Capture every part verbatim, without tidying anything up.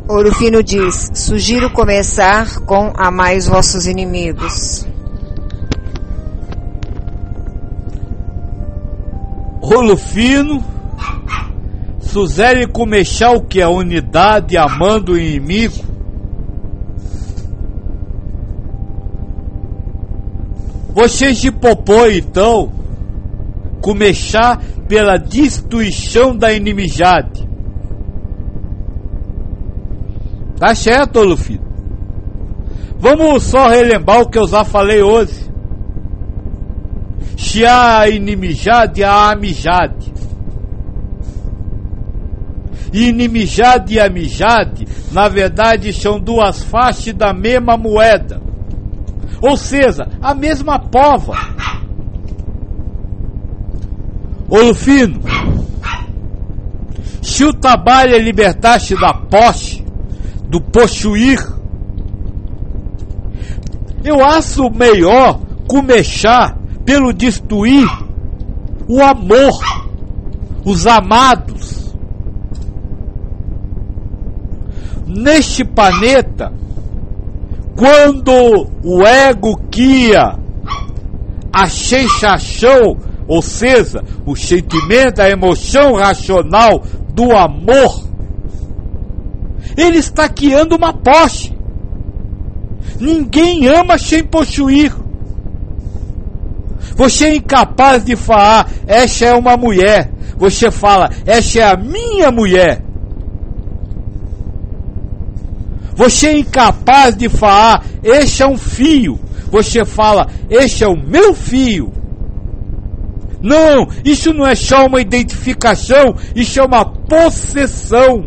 Ouro Fino diz: sugiro começar com amai os vossos inimigos. Ouro Fino sugere começar o que? A unidade amando o inimigo. Vocês de popô, então, começar pela destruição da inimizade. Tá certo, Ouro Fino? Vamos só relembrar o que eu já falei hoje. Se há inimizade, há amizade. Inimizade e amizade, na verdade, são duas faces da mesma moeda. Ou seja, a mesma pova. Ouro Fino, se o trabalho é libertar-se da posse, do possuir, eu acho melhor começar pelo destruir o amor, os amados. Neste planeta, quando o ego guia a sensação, ou seja, o sentimento, a emoção racional do amor, ele está guiando uma posse. Ninguém ama sem possuir. Você é incapaz de falar, essa é uma mulher. Você fala, essa é a minha mulher. Você é incapaz de falar, esse é um filho. Você fala, esse é o meu filho. Não, isso não é só uma identificação, isso é uma possessão.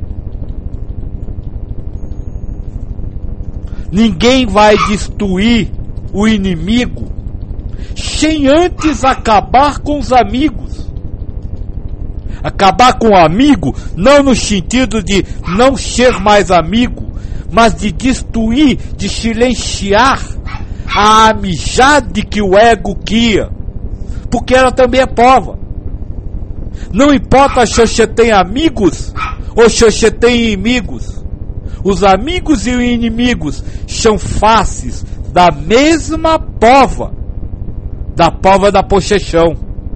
Ninguém vai destruir o inimigo sem antes acabar com os amigos. Acabar com o amigo, não no sentido de não ser mais amigo, mas de destruir, de silenciar a amizade que o ego guia, porque ela também é prova. Não importa se você tem amigos ou se você tem inimigos, os amigos e os inimigos são faces da mesma prova, da prova da possessão.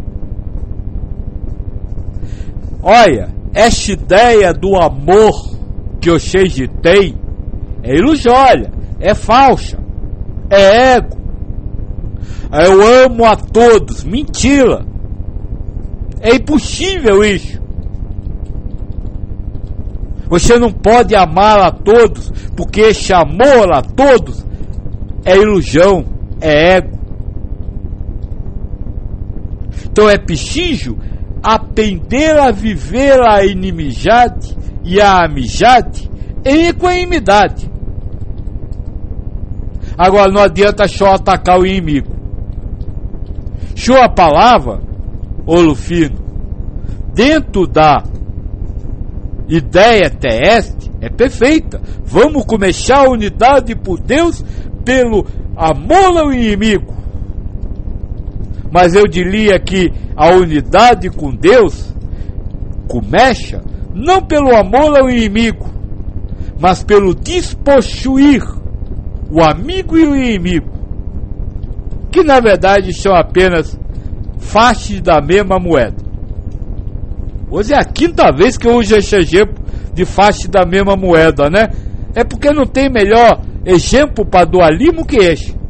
Olha, essa ideia do amor que vocês têm é ilusória, é falsa, é ego. Eu amo a todos, mentira. É impossível isso. Você não pode amar a todos, porque esse amor a todos é ilusão, é ego. Então é preciso aprender a viver a inimizade e a amizade em equanimidade. Agora não adianta só atacar o inimigo. Sua palavra, Ouro Fino, dentro da ideia terrestre, é perfeita. Vamos começar a unidade por Deus pelo amor ao inimigo. Mas eu diria que a unidade com Deus começa não pelo amor ao inimigo, mas pelo despossuir o amigo e o inimigo, que na verdade são apenas faces da mesma moeda. Hoje é a quinta vez que eu uso esse exemplo de face da mesma moeda, né? É porque não tem melhor exemplo para dualismo que este.